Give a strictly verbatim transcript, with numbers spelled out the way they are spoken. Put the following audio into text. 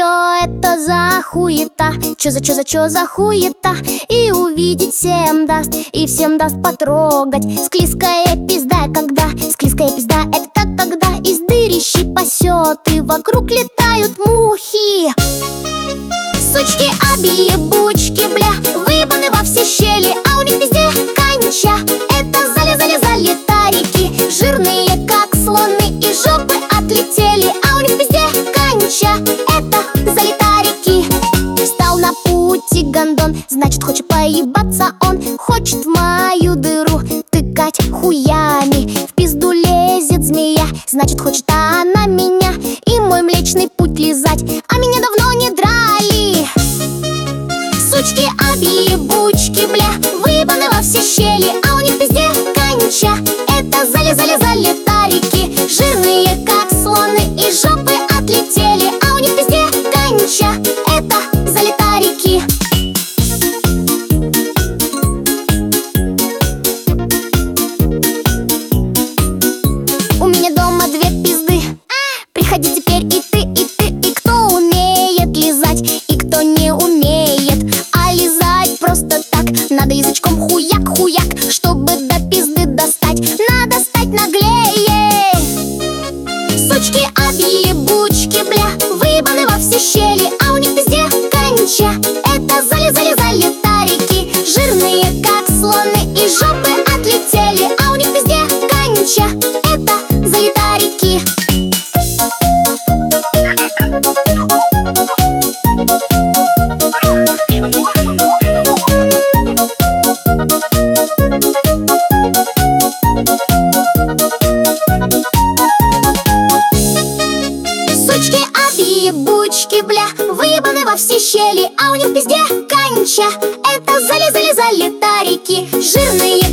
это за хуета? Чё за, чё за, чё за хуета? И увидеть всем даст, и всем даст потрогать. Склизкая пизда, когда? Склизкая пизда, это когда из дырищи пасет, и вокруг летают мухи. Сучки, объебучки, бля, выебаны во все щели, а у них везде конча. Это залезали залетарики, жирные как слоны, и жопы отлетели, а у них везде конча. Это залетарики. Встал на пути гондон, значит хочет поебаться он. Хочет в мою дыру тыкать хуями. В пизду лезет змея, значит хочет она меня и мой млечный путь лизать, а меня давно не драли. Сучки, объебучки, бля, выебаны во все щели, а у них везде конча. Это залезали залетарики, жирные как слоны, и жопы отлетели, а у них везде конча. Это залетарики. У меня дома две пизды, приходи теперь и ты, и ты, и кто умеет лизать, и кто не умеет. А лизать просто так, надо язычком хуяк-хуяк, чтобы до пизды достать, надо стать наглее. Сучки, объебучки, бля, выебаны во все щели, а у них везде конча. Это залезали залетарики, жирные как слоны, и жопы отлетели, а у них везде конча. Это залетарики. Сучки, объебучки, бля, выебаны во все щели, а у них везде конча. Это залезали залетарики, жирные